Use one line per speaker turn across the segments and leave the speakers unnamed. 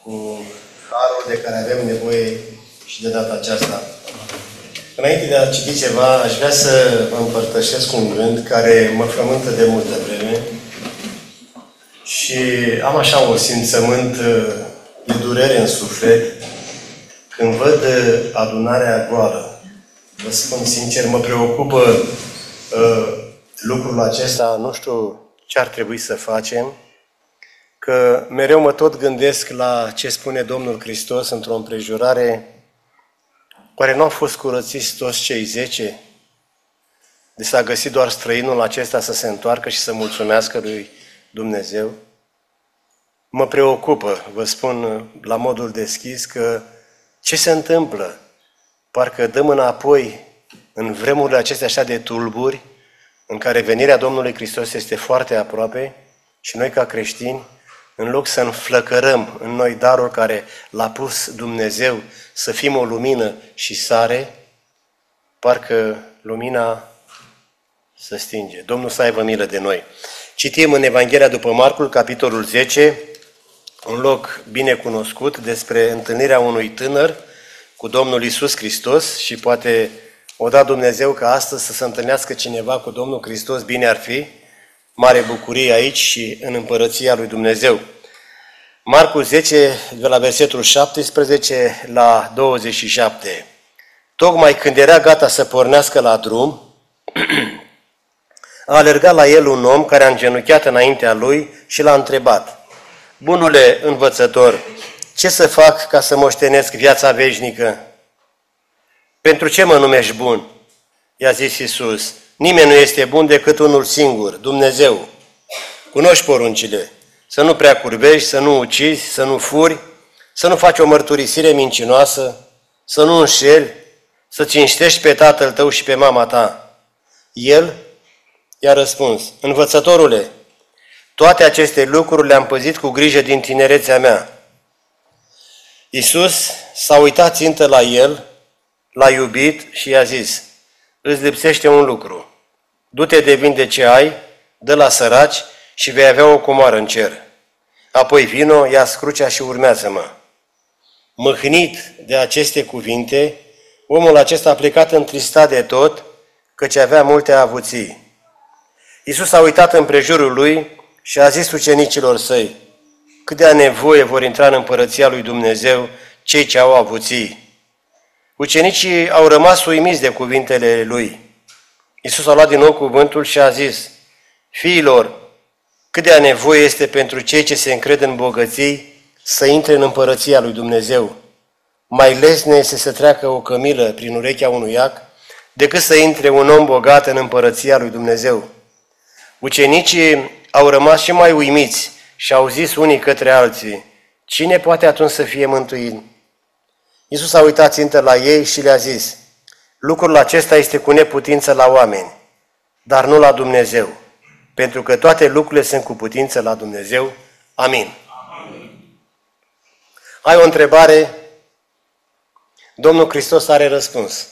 cu harul de care avem nevoie și de data aceasta. Înainte de a citi ceva, aș vrea să vă împărtășesc un gând care mă frământă de multă vreme și am așa un simțământ de durere în suflet când văd adunarea goală. Vă spun sincer, mă preocupă lucrul acesta, nu știu ce ar trebui să facem, că mereu mă tot gândesc la ce spune Domnul Hristos într-o împrejurare. Oare nu au fost curățiți toți cei 10? Deci s-a găsit doar străinul acesta să se întoarcă și să mulțumească lui Dumnezeu? Mă preocupă, vă spun la modul deschis, că ce se întâmplă? Parcă dăm înapoi în vremurile acestea așa de tulburi, în care venirea Domnului Hristos este foarte aproape și noi ca creștini, în loc să înflăcărăm în noi darul care l-a pus Dumnezeu să fim o lumină și sare, parcă lumina se stinge. Domnul să aibă milă de noi. Citim în Evanghelia după Marcul, capitolul 10, un loc bine cunoscut despre întâlnirea unui tânăr cu Domnul Iisus Hristos și poate o da Dumnezeu ca astăzi să se întâlnească cineva cu Domnul Hristos, bine ar fi, mare bucurie aici și în împărăția lui Dumnezeu. Marcul 10, de la versetul 17 la 27. Tocmai când era gata să pornească la drum, a alergat la el un om care a îngenunchiat înaintea lui și l-a întrebat: Bunule învățător, ce să fac ca să moștenesc viața veșnică? Pentru ce mă numești bun? I-a zis Iisus: Nimeni nu este bun decât unul singur, Dumnezeu. Cunoști poruncile: să nu prea curvești, să nu ucizi, să nu furi, să nu faci o mărturisire mincinoasă, să nu înșeli, să cinstești pe tatăl tău și pe mama ta. El i-a răspuns: Învățătorule, toate aceste lucruri le-am păzit cu grijă din tinerețea mea. Iisus s-a uitat țintă la el, l-a iubit și i-a zis: Îți lipsește un lucru. Du-te de vinde ce ai, dă la săraci și vei avea o comoară în cer. Apoi vino, ia-ți crucea și urmează-mă. Mâhnit de aceste cuvinte, omul acesta a plecat întristat de tot, căci avea multe avuții. Iisus a uitat împrejurul lui și a zis ucenicilor săi: Cât de nevoie vor intra în împărăția lui Dumnezeu cei ce au avuții. Ucenicii au rămas uimiți de cuvintele lui. Iisus a luat din nou cuvântul și a zis: Fiilor, cât de nevoie este pentru cei ce se încred în bogății să intre în împărăția lui Dumnezeu. Mai lesne este să treacă o cămilă prin urechea unui iac decât să intre un om bogat în împărăția lui Dumnezeu. Ucenicii au rămas și mai uimiți și au zis unii către alții: Cine poate atunci să fie mântuit? Iisus a uitat țintă la ei și le-a zis: Lucrul acesta este cu neputință la oameni, dar nu la Dumnezeu, pentru că toate lucrurile sunt cu putință la Dumnezeu. Amin. Amin. Ai o întrebare? Domnul Hristos are răspuns.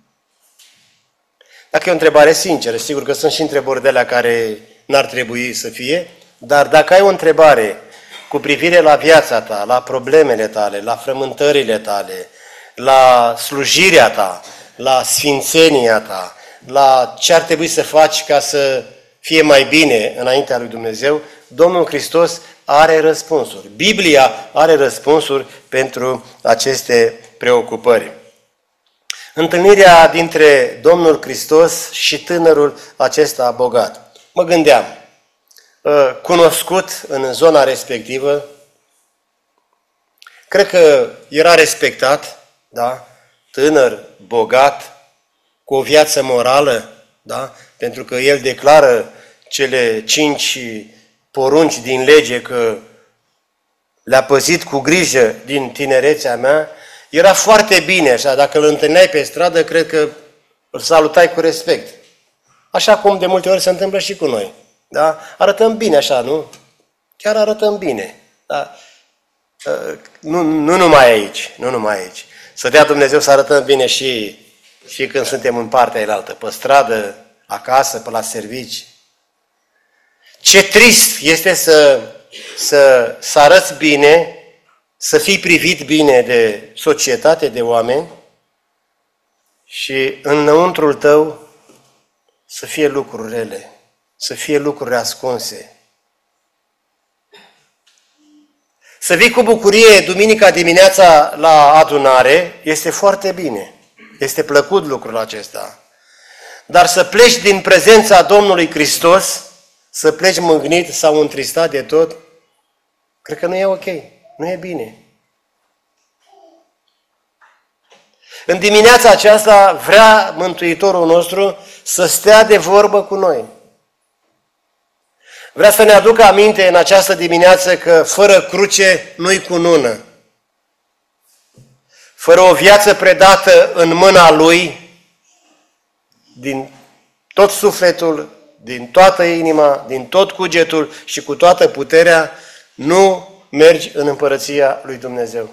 Dacă e o întrebare sinceră, sigur că sunt și întrebări de alea care n-ar trebui să fie, dar dacă ai o întrebare cu privire la viața ta, la problemele tale, la frământările tale, la slujirea ta, la sfințenia ta, la ce ar trebui să faci ca să fie mai bine înaintea lui Dumnezeu, Domnul Hristos are răspunsuri. Biblia are răspunsuri pentru aceste preocupări. Întâlnirea dintre Domnul Hristos și tânărul acesta bogat. Mă gândeam, cunoscut în zona respectivă, cred că era respectat, da? Tânăr, bogat, cu o viață morală, da? Pentru că el declară cele 5 porunci din lege că le-a păzit cu grijă din tinerețea mea. Era foarte bine așa, dacă îl întâlneai pe stradă, cred că îl salutai cu respect. Așa cum de multe ori se întâmplă și cu noi. Da? Arătăm bine așa, nu? Chiar arătăm bine. Da? Nu numai aici, nu numai aici. Să dea Dumnezeu să arătăm bine și când suntem în partea elaltă, pe stradă, acasă, pe la servici. Ce trist este să arăți bine să fii privit bine de societate, de oameni și înăuntrul tău să fie lucruri rele, să fie lucruri ascunse. Să vii cu bucurie duminica dimineața la adunare este foarte bine, este plăcut lucrul acesta. Dar să pleci din prezența Domnului Hristos, să pleci mâhnit sau întristat de tot, cred că nu e ok, nu e bine. În dimineața aceasta vrea Mântuitorul nostru să stea de vorbă cu noi. Vrea să ne aducă aminte în această dimineață că fără cruce nu-i cunună. Fără o viață predată în mâna Lui, din tot sufletul, din toată inima, din tot cugetul și cu toată puterea, nu mergi în împărăția lui Dumnezeu.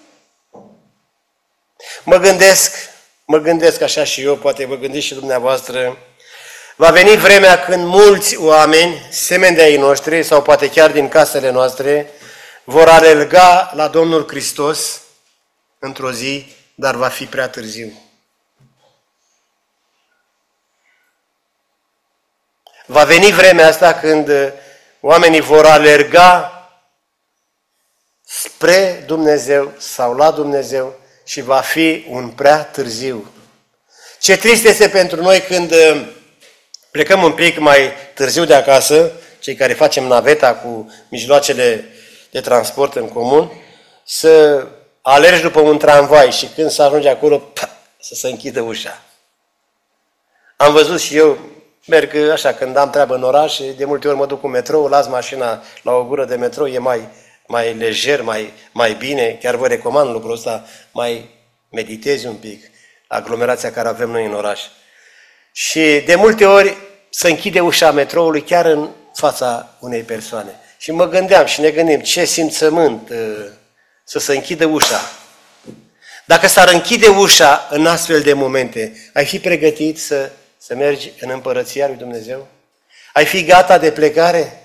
Mă gândesc așa și eu, poate vă gândiți și dumneavoastră, va veni vremea când mulți oameni, semeni de ai noștri, sau poate chiar din casele noastre, vor alerga la Domnul Hristos într-o zi, dar va fi prea târziu. Va veni vremea asta când oamenii vor alerga spre Dumnezeu sau la Dumnezeu și va fi un prea târziu. Ce trist este pentru noi când plecăm un pic mai târziu de acasă, cei care facem naveta cu mijloacele de transport în comun, să alergi după un tramvai și când să ajungi acolo, să se închidă ușa. Am văzut și eu, merg așa, când am treabă în oraș, de multe ori mă duc cu metrou, las mașina la o gură de metrou, e mai lejer, mai bine, chiar vă recomand lucrul ăsta, mai meditezi un pic aglomerația care avem noi în oraș. Și de multe ori se închide ușa metroului chiar în fața unei persoane. Și mă gândeam și ne gândim ce simțământ să se închidă ușa. Dacă s-ar închide ușa în astfel de momente, ai fi pregătit să mergi în împărăția lui Dumnezeu? Ai fi gata de plecare?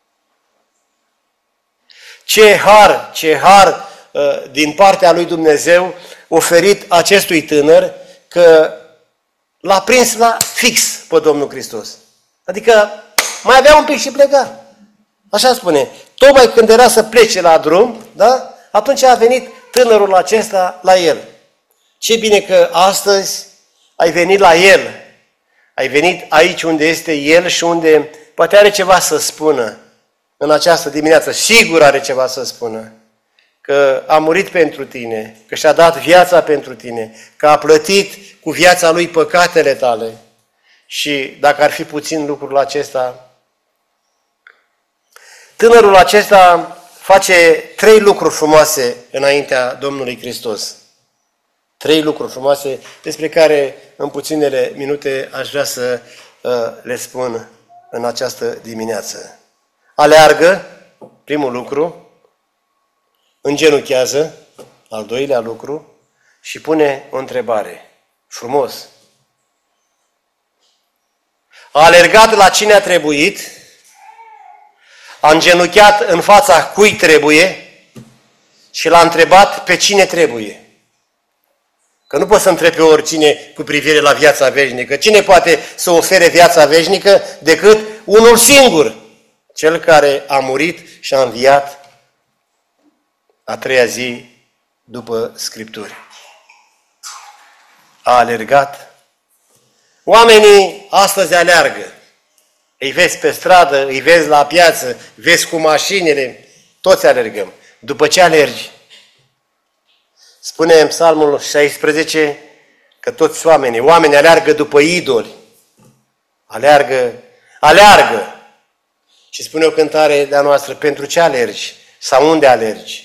Ce har din partea lui Dumnezeu oferit acestui tânăr că l-a prins la fix pe Domnul Hristos. Adică mai avea un pic și pleca. Așa spune. Tocmai când era să plece la drum, da? Atunci a venit tânărul acesta la el. Ce bine că astăzi ai venit la el. Ai venit aici unde este el și unde poate are ceva să spună în această dimineață. Sigur are ceva să spună. Că a murit pentru tine, că și-a dat viața pentru tine, că a plătit cu viața lui păcatele tale. Și dacă ar fi puțin lucrul acesta, tânărul acesta face 3 lucruri frumoase înaintea Domnului Hristos. 3 lucruri frumoase despre care în puținele minute aș vrea să le spun în această dimineață. Aleargă, primul lucru, îngenunchează, al doilea lucru, și pune o întrebare. Frumos. A alergat la cine a trebuit, a îngenunchiat în fața cui trebuie și l-a întrebat pe cine trebuie. Că nu poți să întrebi pe oricine cu privire la viața veșnică. Cine poate să ofere viața veșnică decât unul singur, cel care a murit și a înviat a 3-a zi după Scripturi. A alergat. Oamenii astăzi aleargă. Îi vezi pe stradă, îi vezi la piață, vezi cu mașinile, toți alergăm. După ce alergi? Spune în Psalmul 16 că toți oamenii aleargă după idoli. Aleargă. Și spune o cântare de-a noastră, pentru ce alergi? Sau unde alergi?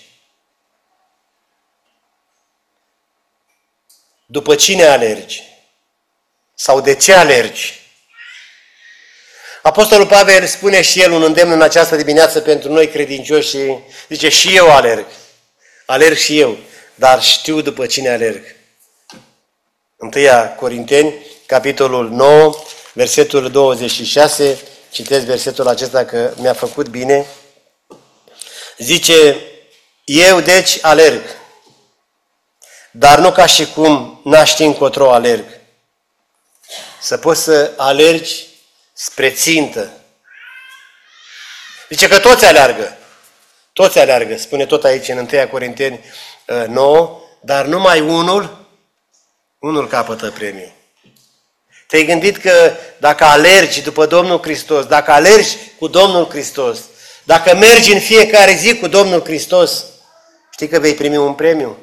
După cine alergi? Sau de ce alergi? Apostolul Pavel spune și el un îndemn în această dimineață pentru noi credincioși și zice, și eu alerg. Alerg și eu, dar știu după cine alerg. 1 Corinteni, capitolul 9, versetul 26, citesc versetul acesta că mi-a făcut bine. Zice, Eu, deci, alerg, dar nu ca și cum n-aș ști încotro alerg. Să poți să alergi spre țintă. Zice că toți aleargă. Toți aleargă, spune tot aici în 1 Corinteni 9, dar numai unul capătă premiul. Te-ai gândit că dacă alergi după Domnul Hristos, dacă alergi cu Domnul Hristos, dacă mergi în fiecare zi cu Domnul Hristos, știi că vei primi un premiu?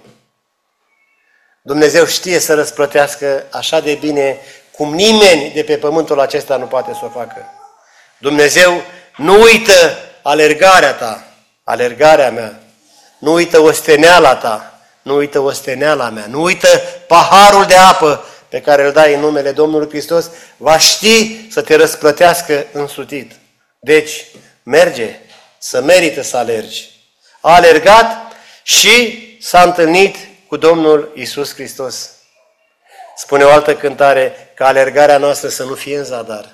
Dumnezeu știe să răsplătească așa de bine cum nimeni de pe pământul acesta nu poate să o facă. Dumnezeu nu uită alergarea ta, alergarea mea, nu uită osteneala ta, nu uită osteneala mea, nu uită paharul de apă pe care îl dai în numele Domnului Hristos, va ști să te răsplătească însutit. Deci, merge, să merită să alergi. A alergat și s-a întâlnit cu Domnul Iisus Hristos. Spune o altă cântare, că alergarea noastră să nu fie în zadar.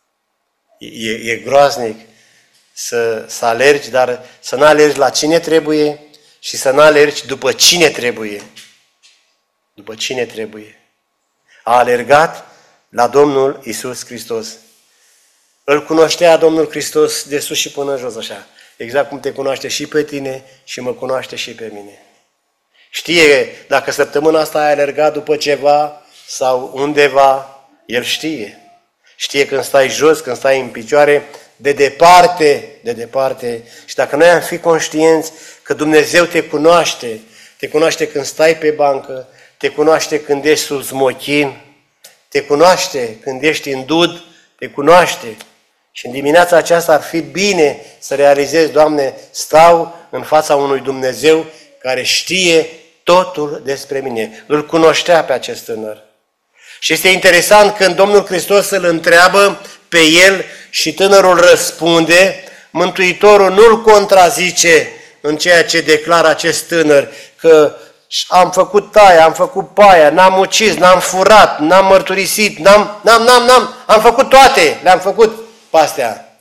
E groaznic să alergi, dar să nu alergi la cine trebuie și să nu alergi după cine trebuie. După cine trebuie. A alergat la Domnul Iisus Hristos. Îl cunoștea Domnul Hristos de sus și până jos așa. Exact cum te cunoaște și pe tine și mă cunoaște și pe mine. Știe dacă săptămâna asta ai alergat după ceva sau undeva, El știe. Știe când stai jos, când stai în picioare, de departe. Și dacă noi am fi conștienți că Dumnezeu te cunoaște când stai pe bancă, te cunoaște când ești sub smochin, te cunoaște când ești în dud, te cunoaște. Și în dimineața aceasta ar fi bine să realizezi, Doamne, stau în fața unui Dumnezeu care știe totul despre mine. Îl cunoștea pe acest tânăr. Și este interesant când Domnul Hristos îl întreabă pe el și tânărul răspunde, Mântuitorul nu-l contrazice în ceea ce declară acest tânăr, că am făcut aia, am făcut paia, n-am ucis, n-am furat, n-am mărturisit, am făcut toate, le-am făcut pe astea.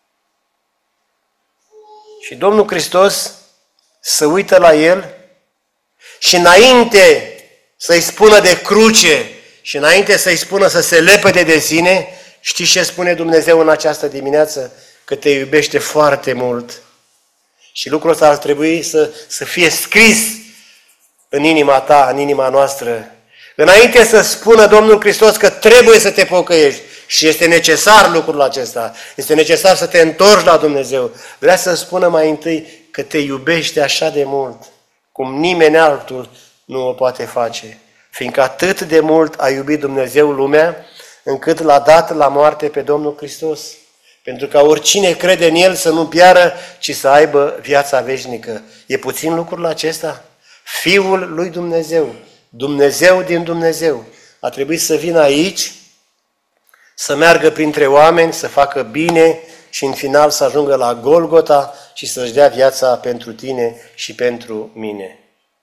Și Domnul Hristos se uită la el și înainte să-i spună de cruce și înainte să-i spună să se lepede de sine, știți ce spune Dumnezeu în această dimineață? Că te iubește foarte mult. Și lucrul ăsta ar trebui să fie scris în inima ta, în inima noastră. Înainte să spună Domnul Hristos că trebuie să te pocăiești și este necesar lucrul acesta, este necesar să te întorci la Dumnezeu, vrea să spună mai întâi că te iubește așa de mult, cum nimeni altul nu o poate face. Fiindcă atât de mult a iubit Dumnezeu lumea, încât l-a dat la moarte pe Domnul Hristos. Pentru ca oricine crede în El să nu piară, ci să aibă viața veșnică. E puțin lucrul acesta? Fiul lui Dumnezeu, Dumnezeu din Dumnezeu, a trebuit să vină aici, să meargă printre oameni, să facă bine și în final să ajungă la Golgota și să-și dea viața pentru tine și pentru mine.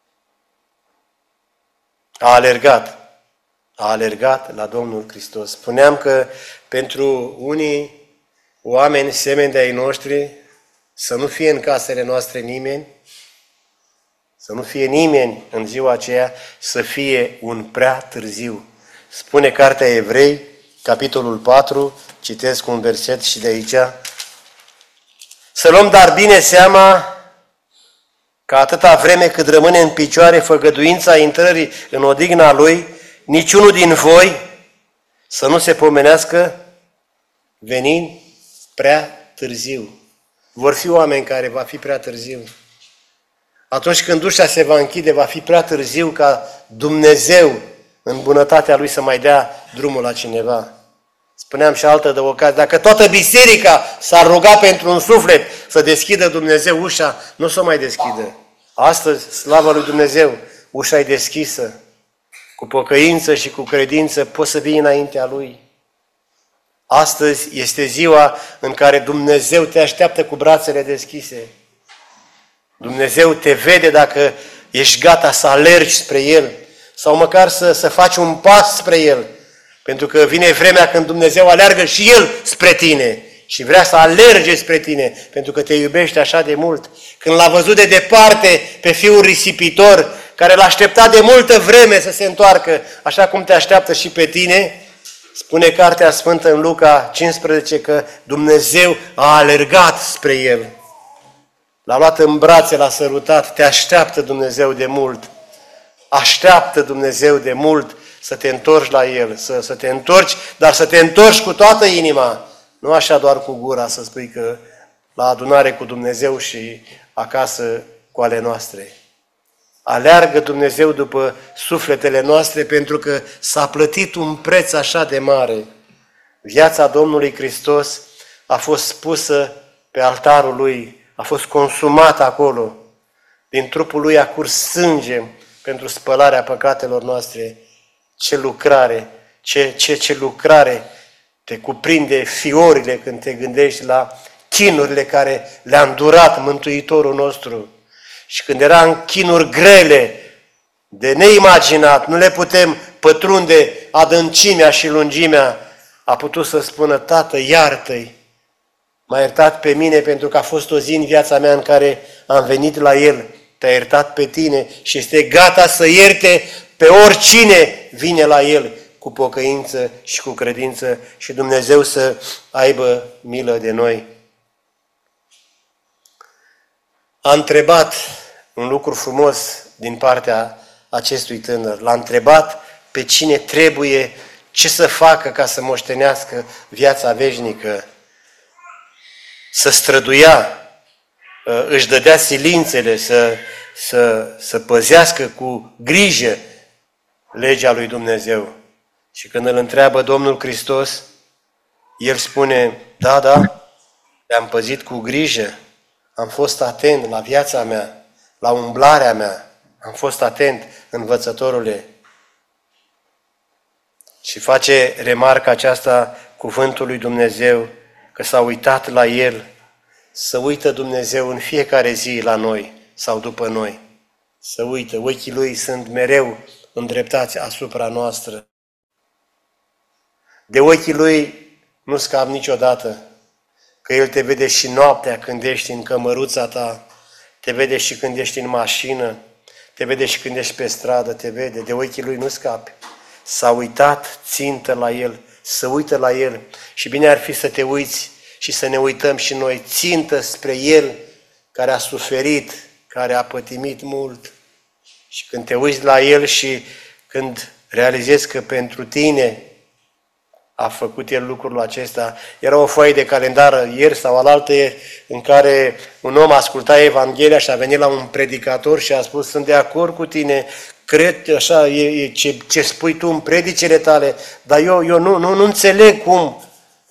A alergat la Domnul Hristos. Spuneam că pentru unii oameni semeni de ai noștri, să nu fie în casele noastre nimeni, să nu fie nimeni în ziua aceea, să fie un prea târziu. Spune Cartea Evrei, capitolul 4, citesc un verset și de aici. Să luăm dar bine seama că atâta vreme cât rămâne în picioare făgăduința intrării în odihna Lui, niciunul din voi să nu se pomenească venind prea târziu. Vor fi oameni care va fi prea târziu. Atunci când ușa se va închide, va fi prea târziu ca Dumnezeu, în bunătatea Lui, să mai dea drumul la cineva. Spuneam și altă de ocazie, dacă toată biserica s-ar ruga pentru un suflet să deschidă Dumnezeu ușa, nu o să o mai deschidă. Astăzi, slavă lui Dumnezeu, ușa e deschisă. Cu pocăință și cu credință poți să vii înaintea Lui. Astăzi este ziua în care Dumnezeu te așteaptă cu brațele deschise. Dumnezeu te vede dacă ești gata să alergi spre El sau măcar să faci un pas spre El. Pentru că vine vremea când Dumnezeu aleargă și El spre tine. și vrea să alerge spre tine, pentru că te iubește așa de mult. Când l-a văzut de departe pe fiul risipitor, care l-a așteptat de multă vreme să se întoarcă, așa cum te așteaptă și pe tine, spune Cartea Sfântă în Luca 15 că Dumnezeu a alergat spre el. L-a luat în brațe, l-a sărutat, te așteaptă Dumnezeu de mult. Așteaptă Dumnezeu de mult să te întorci la El, să te întorci, dar să te întorci cu toată inima. Nu așa doar cu gura să spui că la adunare cu Dumnezeu și acasă cu ale noastre. Aleargă Dumnezeu după sufletele noastre pentru că s-a plătit un preț așa de mare. Viața Domnului Hristos a fost pusă pe altarul Lui, a fost consumată acolo. Din trupul Lui a curs sânge pentru spălarea păcatelor noastre. Ce lucrare, ce lucrare te cuprinde fiorile când te gândești la chinurile care le-a îndurat Mântuitorul nostru. Și când era în chinuri grele, de neimaginat, nu le putem pătrunde adâncimea și lungimea, a putut să spună: Tată, iartă-i, m-a iertat pe mine pentru că a fost o zi în viața mea în care am venit la El, te-a iertat pe tine și este gata să ierte pe oricine vine la El cu pocăință și cu credință și Dumnezeu să aibă milă de noi. A întrebat un lucru frumos din partea acestui tânăr. L-a întrebat pe cine trebuie, ce să facă ca să moștenească viața veșnică. Să străduia, își dădea silințele, să păzească cu grijă legea lui Dumnezeu. Și când îl întreabă Domnul Hristos, el spune: da, le-am păzit cu grijă, am fost atent la viața mea, la umblarea mea, am fost atent, învățătorule. Și face remarca aceasta cuvântul lui Dumnezeu, că s-a uitat la el. Să uită Dumnezeu în fiecare zi la noi sau după noi. Să uită, ochii lui sunt mereu îndreptați asupra noastră. De ochii lui nu scapi niciodată, că El te vede și noaptea când ești în cămăruța ta, te vede și când ești în mașină, te vede și când ești pe stradă, te vede. De ochii lui nu scapi. S-a uitat țintă la El, să uită la El. Și bine ar fi să te uiți și să ne uităm și noi țintă spre El, care a suferit, care a pătimit mult. Și când te uiți la El și când realizezi că pentru tine a făcut El lucrul acesta. Era o foaie de calendar ieri sau alaltăieri în care un om asculta Evanghelia și a venit la un predicator și a spus: sunt de acord cu tine, cred așa ce spui tu în predicile tale, dar eu nu înțeleg cum.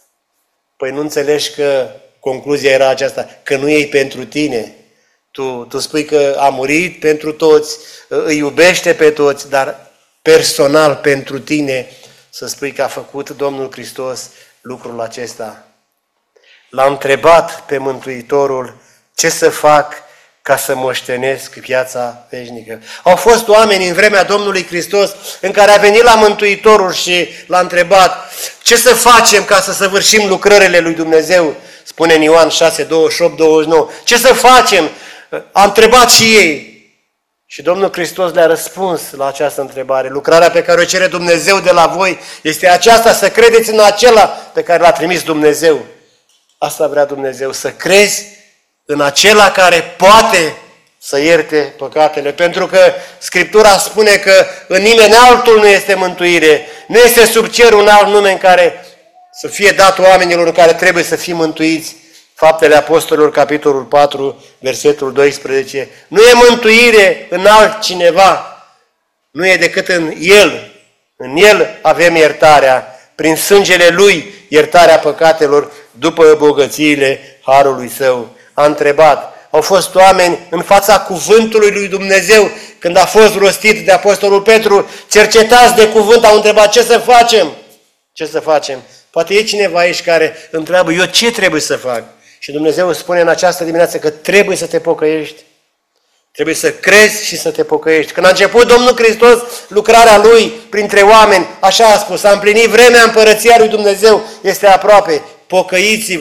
Păi nu înțelegi că concluzia era aceasta, că nu e pentru tine. Tu spui că a murit pentru toți, îi iubește pe toți, dar personal pentru tine să spui că a făcut Domnul Hristos lucrul acesta. L-a întrebat pe Mântuitorul: ce să fac ca să moștenesc viața veșnică? Au fost oameni în vremea Domnului Hristos în care a venit la Mântuitorul și l-a întrebat: ce să facem ca să săvârșim lucrările lui Dumnezeu? Spune în Ioan 6, 28, 29. Ce să facem? A întrebat și ei. Și Domnul Hristos le-a răspuns la această întrebare. Lucrarea pe care o cere Dumnezeu de la voi este aceasta, să credeți în acela pe care l-a trimis Dumnezeu. Asta vrea Dumnezeu, să crezi în acela care poate să ierte păcatele. Pentru că Scriptura spune că în nimeni altul nu este mântuire. Nu este sub cer un alt nume în care să fie dat oamenilor în care trebuie să fie mântuiți. Faptele Apostolilor, capitolul 4, versetul 12. Nu e mântuire în altcineva, nu e decât în El. În El avem iertarea, prin sângele Lui iertarea păcatelor, după bogățiile harului Său. A întrebat, au fost oameni în fața cuvântului lui Dumnezeu, când a fost rostit de Apostolul Petru, cercetați de cuvânt, au întrebat: ce să facem? Ce să facem? Poate e cineva aici care întreabă: eu ce trebuie să fac? Și Dumnezeu îți spune în această dimineață că trebuie să te pocăiești. Trebuie să crezi și să te pocăiești. Când a început Domnul Hristos lucrarea Lui printre oameni, așa a spus: a împlinit vremea, împărăția lui Dumnezeu este aproape. Pocăiți-vă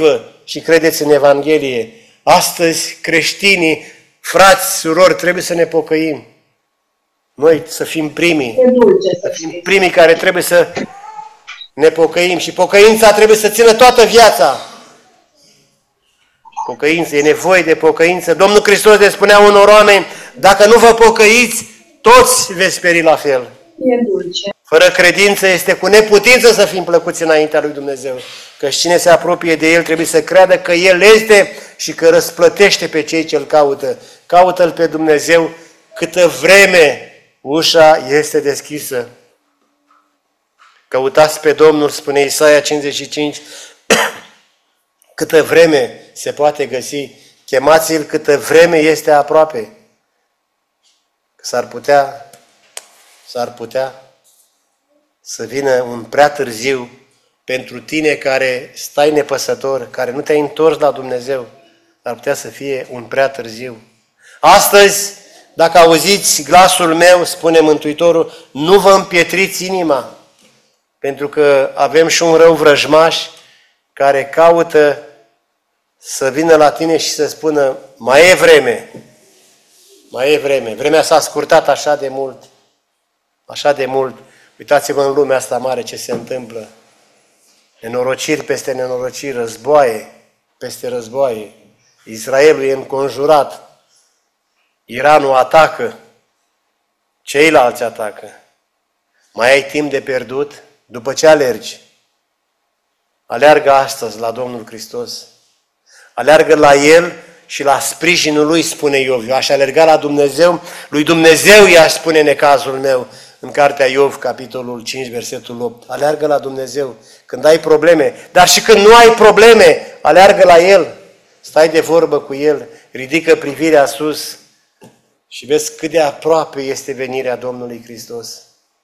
și credeți în Evanghelie. Astăzi, creștinii, frați, surori, trebuie să ne pocăim. Noi să fim primii. Să fim primii care trebuie să ne pocăim. Și pocăința trebuie să țină toată viața. Pocăință, e nevoie de pocăință. Domnul Hristos le spunea unor oameni, dacă nu vă pocăiți, toți veți peri la fel.
E dulce.
Fără credință este cu neputință să fim plăcuți înaintea lui Dumnezeu. Că cine se apropie de El trebuie să creadă că El este și că răsplătește pe cei ce îl caută. Caută-L pe Dumnezeu câtă vreme ușa este deschisă. Căutați pe Domnul, spune Isaia 55, câtă vreme se poate găsi. Chemați-L câtă vreme este aproape. S-ar putea să vină un prea târziu pentru tine care stai nepăsător, care nu te-ai întors la Dumnezeu. Ar putea să fie un prea târziu. Astăzi, dacă auziți glasul meu, spune Mântuitorul, nu vă împietriți inima, pentru că avem și un rău vrăjmaș care caută să vină la tine și să spună, mai e vreme, mai e vreme. Vremea s-a scurtat așa de mult, așa de mult. Uitați-vă în lumea asta mare ce se întâmplă. Nenorociri peste nenorociri, războaie peste războaie. Israelul e înconjurat. Iranul atacă. Ceilalți atacă. Mai ai timp de pierdut? După ce alergi? Aleargă astăzi la Domnul Hristos. Aleargă la El și la sprijinul Lui, spune Iov. Eu aș alerga la Dumnezeu, lui Dumnezeu i-aș spune necazul meu. În cartea Iov, capitolul 5, versetul 8. Aleargă la Dumnezeu când ai probleme, dar și când nu ai probleme, aleargă la El. Stai de vorbă cu El, ridică privirea sus și vezi cât de aproape este venirea Domnului Hristos.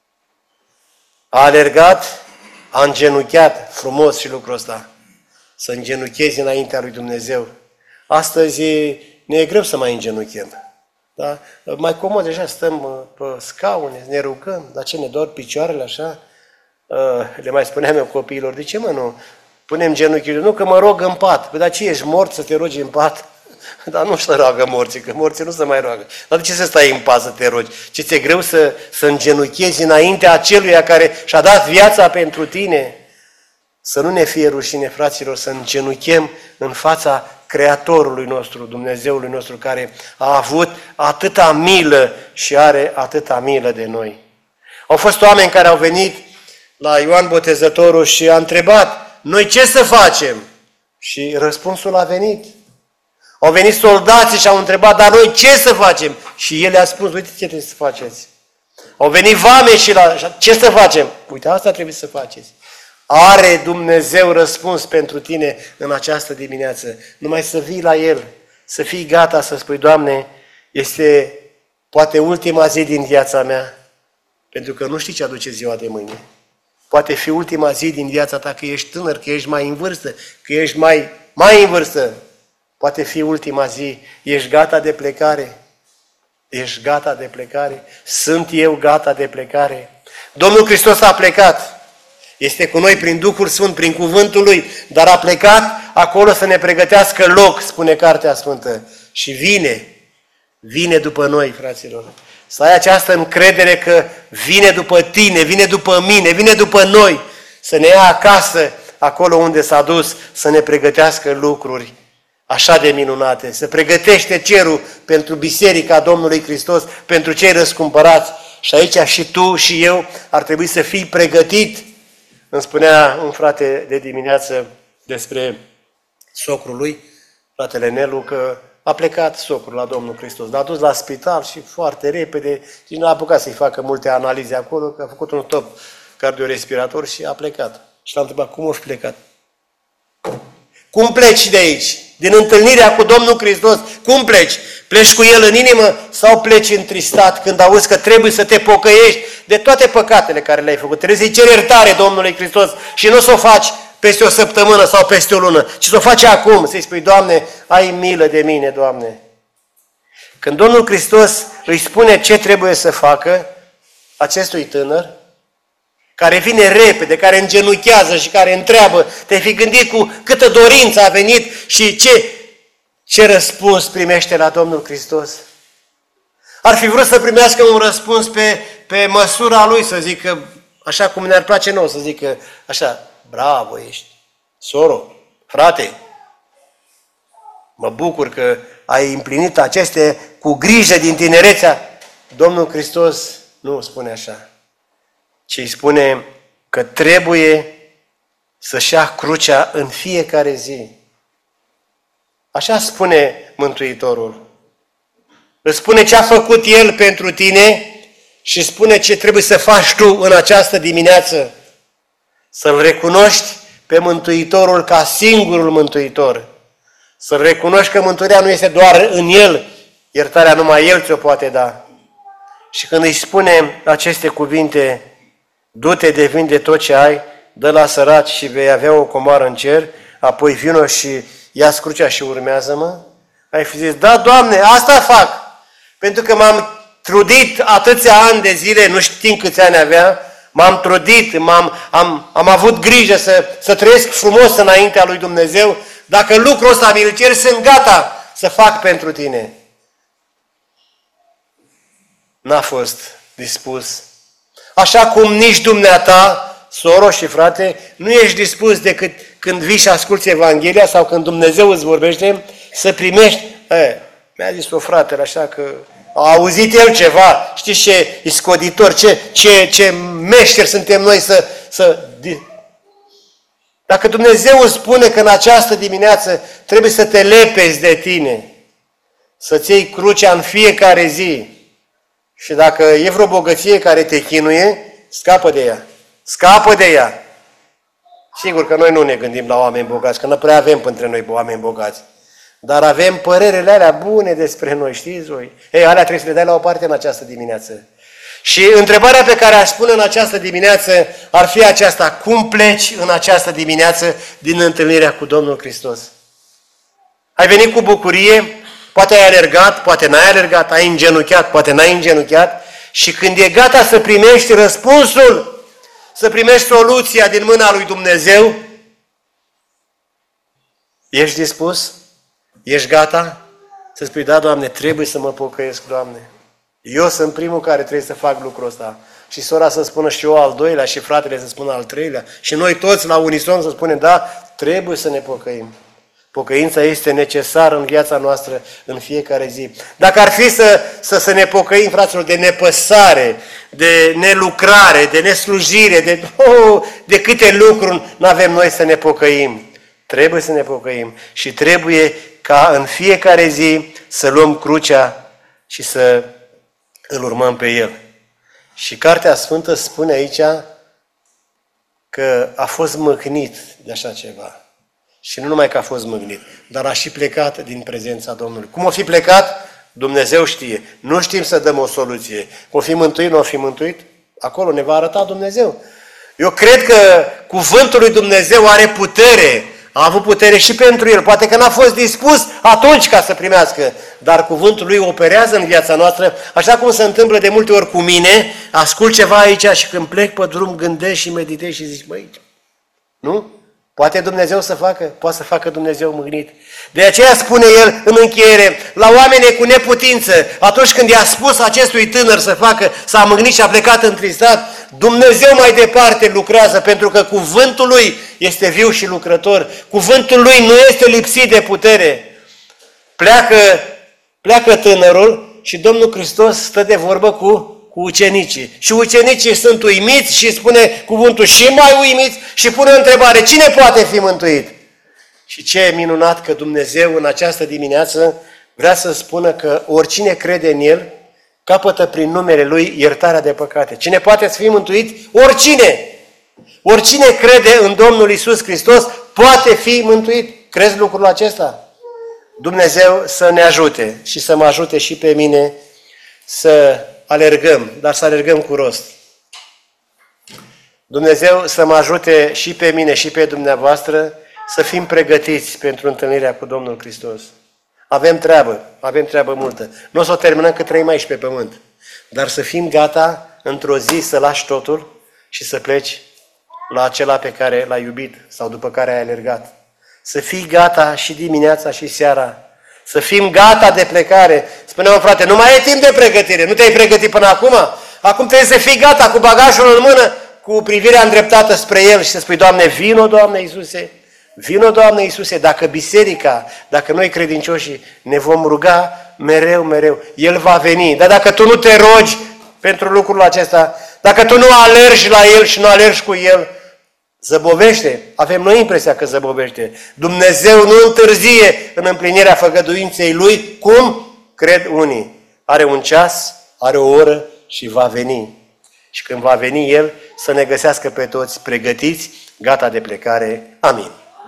A alergat, a îngenunchiat, frumos și lucrul ăsta, să îngenuchezi înaintea lui Dumnezeu. Astăzi ne e greu să mai îngenunchem. Da? Mai comod, deja stăm pe scaune, ne rugăm, dar ce ne dor picioarele așa? Le mai spuneam eu copiilor, de ce mă nu punem genunchiul? Nu, că mă rog în pat. Păi, dar ce, ești mort să te rogi în pat? Dar nu se roagă morții, că morții nu se mai roagă. Dar de ce să stai în pat să te rogi? Ce ți-e greu să îngenuchezi înaintea aceluia care și-a dat viața pentru tine? Să nu ne fie rușine, fraților, să îngenuchem în fața Creatorului nostru, Dumnezeului nostru, care a avut atâta milă și are atâta milă de noi. Au fost oameni care au venit la Ioan Botezătorul și a întrebat, noi ce să facem? Și răspunsul a venit. Au venit soldații și au întrebat, dar noi ce să facem? Și el a spus, uite ce trebuie să faceți. Au venit vame și ce să facem? Uite, asta trebuie să faceți. Are Dumnezeu răspuns pentru tine în această dimineață. Numai să vii la El, să fii gata să spui, Doamne, este poate ultima zi din viața mea, pentru că nu știi ce aduce ziua de mâine. Poate fi ultima zi din viața ta, că ești tânăr, că ești mai în vârstă, că ești mai în vârstă. Poate fi ultima zi. Ești gata de plecare? Ești gata de plecare? Sunt eu gata de plecare? Domnul Hristos a plecat. Este cu noi prin Duhul Sfânt, prin cuvântul Lui, dar a plecat acolo să ne pregătească loc, spune Cartea Sfântă. Și vine după noi, fraților. Să ai această încredere că vine după tine, vine după mine, vine după noi, să ne ia acasă, acolo unde s-a dus, să ne pregătească lucruri așa de minunate. Se pregătește cerul pentru Biserica Domnului Hristos, pentru cei răscumpărați. Și aici și tu și eu ar trebui să fii pregătit. Îmi spunea un frate de dimineață despre socrul lui, fratele Nelu, că a plecat socrul la Domnul Hristos. L-a dus la spital și foarte repede, și nu a apucat să-i facă multe analize acolo, că a făcut un top cardiorespirator și a plecat. Și l-am întrebat, cum a plecat? Cum pleci de aici? Din întâlnirea cu Domnul Hristos, cum pleci? Pleci cu El în inimă sau pleci întristat când auzi că trebuie să te pocăiești de toate păcatele care le-ai făcut? Trebuie să-i ceri iertare Domnului Hristos și nu să o faci peste o săptămână sau peste o lună, ci să o faci acum, să-i spui, Doamne, ai milă de mine, Doamne. Când Domnul Hristos îi spune ce trebuie să facă acestui tânăr, care vine repede, care îngenuchează și care întreabă, te-ai fi gândit cu câtă dorință a venit și ce răspuns primește la Domnul Hristos? Ar fi vrut să primească un răspuns pe măsura lui, să zică, așa cum ne-ar place nouă, să zică, așa, bravo ești, soro, frate, mă bucur că ai împlinit aceste cu grijă din tinerețea. Domnul Hristos nu spune așa, ci îi spune că trebuie să-și ia crucea în fiecare zi. Așa spune Mântuitorul. Îți spune ce a făcut El pentru tine și spune ce trebuie să faci tu în această dimineață. Să-L recunoști pe Mântuitorul ca singurul Mântuitor. Să-L recunoști că mântuirea nu este doar în El, iertarea numai El ți-o poate da. Și când îi spune aceste cuvinte, du-te de vinde tot ce ai, dă la săraci și vei avea o comoară în cer, apoi vino și ia crucea și urmează-mă, ai fi zis, da, Doamne, asta fac, pentru că m-am trudit atâția ani de zile, nu știm câți ani avea, m-am trudit, am avut grijă să trăiesc frumos înaintea lui Dumnezeu, dacă lucrul ăsta mi-l cer, sunt gata să fac pentru tine. N-a fost dispus. Așa cum nici dumneata, soro și frate, nu ești dispus decât când vii și asculți Evanghelia sau când Dumnezeu îți vorbește, să primești. Mi-a zis-o fratele așa că a auzit el ceva, știți ce iscoditor, ce meșteri suntem noi să... Dacă Dumnezeu îți spune că în această dimineață trebuie să te lepezi de tine, să-ți iei crucea în fiecare zi, și dacă e vreo bogăție care te chinuie, scapă de ea. Scapă de ea. Sigur că noi nu ne gândim la oameni bogați, că nu prea avem între noi oameni bogați. Dar avem părerele alea bune despre noi, știți voi? Ei, alea trebuie să le dai la o parte în această dimineață. Și întrebarea pe care aș spune în această dimineață ar fi aceasta: cum pleci în această dimineață din întâlnirea cu Domnul Hristos? Ai venit cu bucurie, poate ai alergat, poate n-ai alergat, ai îngenuchiat, poate n-ai îngenuchiat, și când e gata să primești răspunsul, să primești soluția din mâna lui Dumnezeu, ești dispus? Ești gata? Să spui, da, Doamne, trebuie să mă pocăiesc, Doamne. Eu sunt primul care trebuie să fac lucrul ăsta. Și sora să spună și eu al doilea, și fratele să spună al treilea. Și noi toți la unison să spunem, da, trebuie să ne pocăim. Pocăința este necesară în viața noastră în fiecare zi. Dacă ar fi să ne pocăim, fraților, de nepăsare, de nelucrare, de neslujire, de câte lucruri nu avem noi să ne pocăim. Trebuie să ne pocăim și trebuie ca în fiecare zi să luăm crucea și să îl urmăm pe El. Și Cartea Sfântă spune aici că a fost mâhnit de așa ceva. Și nu numai că a fost mâhnit, dar a și plecat din prezența Domnului. Cum o fi plecat? Dumnezeu știe. Nu știm să dăm o soluție. O fi mântuit, nu o fi mântuit? Acolo ne va arăta Dumnezeu. Eu cred că cuvântul lui Dumnezeu are putere. A avut putere și pentru el. Poate că n-a fost dispus atunci ca să primească. Dar cuvântul lui operează în viața noastră, așa cum se întâmplă de multe ori cu mine. Ascult ceva aici și când plec pe drum gândesc și meditez și zic, băi, nu? Poate Dumnezeu să facă? Poate să facă Dumnezeu mâhnit. De aceea spune el în încheiere, la oameni cu neputință, atunci când i-a spus acestui tânăr să facă, s-a mâhnit și a plecat întristat, Dumnezeu mai departe lucrează, pentru că cuvântul lui este viu și lucrător. Cuvântul lui nu este lipsit de putere. Pleacă tânărul și Domnul Hristos stă de vorbă cu ucenicii. Și ucenicii sunt uimiți și spune cuvântul și mai uimiți și pune o întrebare, cine poate fi mântuit? Și ce e minunat că Dumnezeu în această dimineață vrea să spună că oricine crede în El, capătă prin numele Lui iertarea de păcate. Cine poate să fie mântuit? Oricine! Oricine crede în Domnul Iisus Hristos poate fi mântuit. Crezi lucrul acesta? Dumnezeu să ne ajute și să mă ajute și pe mine să alergăm, dar să alergăm cu rost. Dumnezeu să mă ajute și pe mine și pe dumneavoastră să fim pregătiți pentru întâlnirea cu Domnul Hristos. Avem treabă multă. Nu o să o terminăm cât trăim aici pe pământ. Dar să fim gata într-o zi să lași totul și să pleci la acela pe care l-ai iubit sau după care ai alergat. Să fii gata și dimineața și seara. Să fim gata de plecare. Spuneam, frate, nu mai e timp de pregătire. Nu te-ai pregătit până acum? Acum trebuie să fii gata cu bagajul în mână, cu privirea îndreptată spre El și să spui, Doamne, vino, Doamne Iisuse, vino, Doamne Iisuse. Dacă biserica, dacă noi credincioșii ne vom ruga mereu, mereu, El va veni. Dar dacă tu nu te rogi pentru lucrul acesta, dacă tu nu alergi la El și nu alergi cu El, zăbovește. Avem noi impresia că zăbovește. Dumnezeu nu întârzie în împlinirea făgăduinței Lui, cum cred unii. Are un ceas, are o oră și va veni. Și când va veni El, să ne găsească pe toți pregătiți, gata de plecare. Amin.